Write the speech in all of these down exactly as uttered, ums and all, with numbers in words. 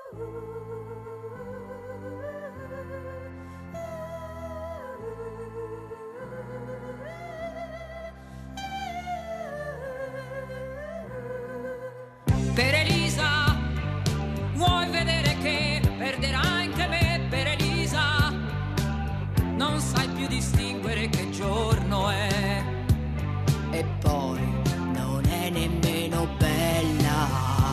Per Elisa, vuoi vedere che perderà anche me? Per Elisa, non sai più distinguere che giorno è. E poi non è nemmeno bella.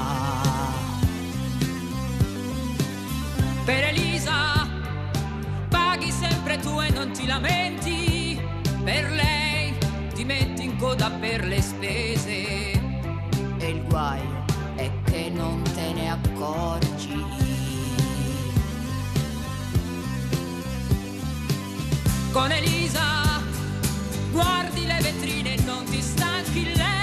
Per Elisa, paghi sempre tu e non ti lamenti. Per lei ti metti in coda per le spese. E il guaio è che non te ne accorgi. Con Elisa guardi le vetrine e non ti stanchi.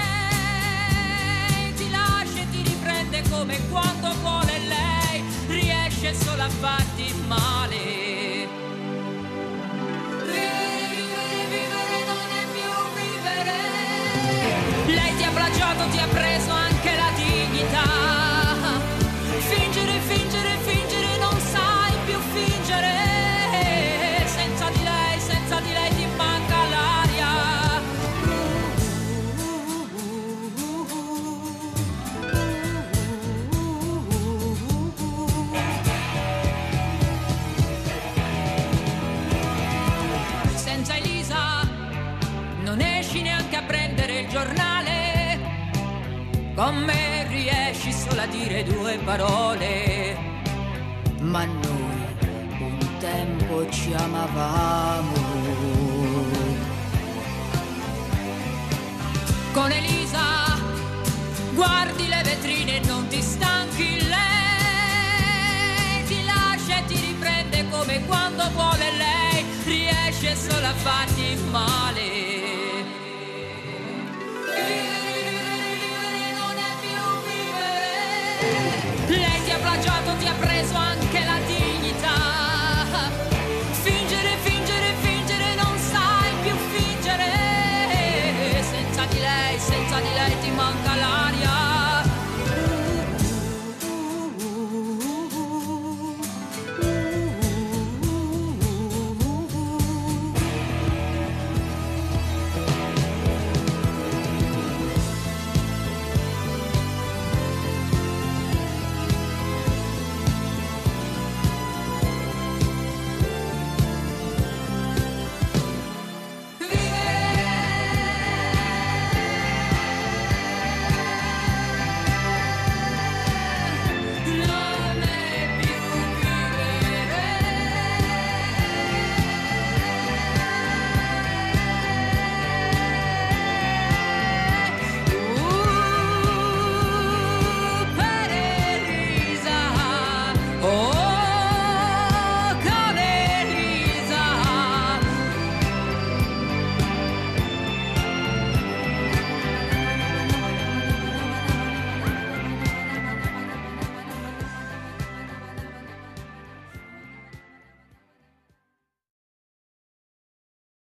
Lei ti lascia e ti riprende come quando vuole lei. Riesce solo a farti male. Vivere, vivere, vivere non è più vivere. Lei ti ha plagiato, ti ha preso anche la dignità. Fingere, fingere, fingere, non sai più fingere. Senza di lei, senza di lei ti manca l'aria. Senza Elisa non esci neanche a prendere il giornale. Con me riesci solo a dire due parole. Ma noi un tempo ci amavamo. Con Elisa guardi le vetrine e non ti stanchi. Lei ti lascia e ti riprende come quando vuole lei. Riesce solo a farti male.